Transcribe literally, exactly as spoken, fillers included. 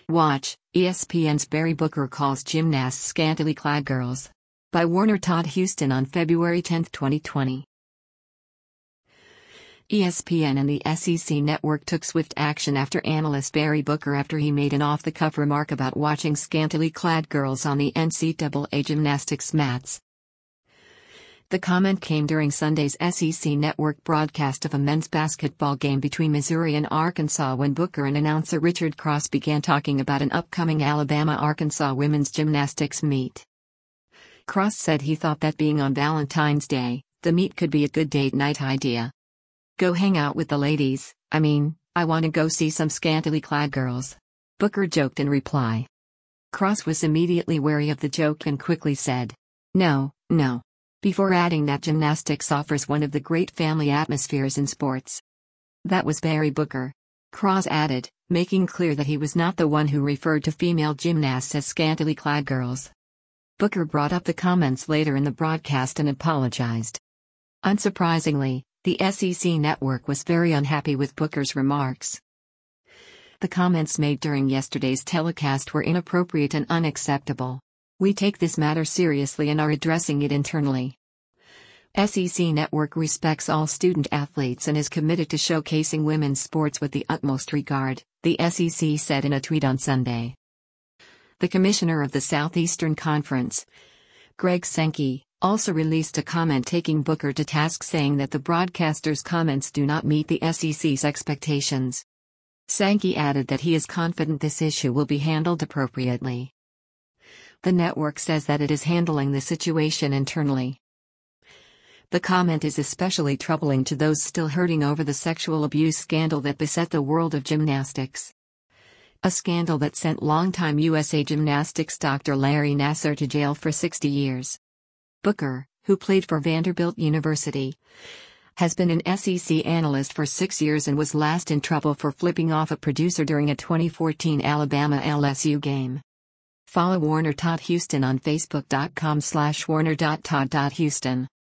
Watch, E S P N's Barry Booker calls gymnasts scantily clad girls. By Warner Todd Houston on February tenth, twenty twenty. E S P N and the S E C network took swift action after analyst Barry Booker after he made an off-the-cuff remark about watching scantily clad girls on the N C double A gymnastics mats. The comment came during Sunday's S E C network broadcast of a men's basketball game between Missouri and Arkansas when Booker and announcer Richard Cross began talking about an upcoming Alabama-Arkansas women's gymnastics meet. Cross said he thought that being on Valentine's Day, the meet could be a good date night idea. Go hang out with the ladies, I mean, I want to go see some scantily clad girls. Booker joked in reply. Cross was immediately wary of the joke and quickly said, "No, no," before adding that gymnastics offers one of the great family atmospheres in sports. That was Barry Booker. Cross added, making clear that he was not the one who referred to female gymnasts as scantily clad girls. Booker brought up the comments later in the broadcast and apologized. Unsurprisingly, the S E C network was very unhappy with Booker's remarks. The comments made during yesterday's telecast were inappropriate and unacceptable. We take this matter seriously and are addressing it internally. S E C Network respects all student athletes and is committed to showcasing women's sports with the utmost regard, the S E C said in a tweet on Sunday. The commissioner of the Southeastern Conference, Greg Sankey, also released a comment taking Booker to task, saying that the broadcaster's comments do not meet the S E C's expectations. Sankey added that he is confident this issue will be handled appropriately. The network says that it is handling the situation internally. The comment is especially troubling to those still hurting over the sexual abuse scandal that beset the world of gymnastics. A scandal that sent longtime U S A Gymnastics Doctor Larry Nassar to jail for sixty years. Booker, who played for Vanderbilt University, has been an S E C analyst for six years and was last in trouble for flipping off a producer during a twenty fourteen Alabama L S U game. Follow Warner Todd Houston on Facebook dot com slash Warner dot Todd dot Houston.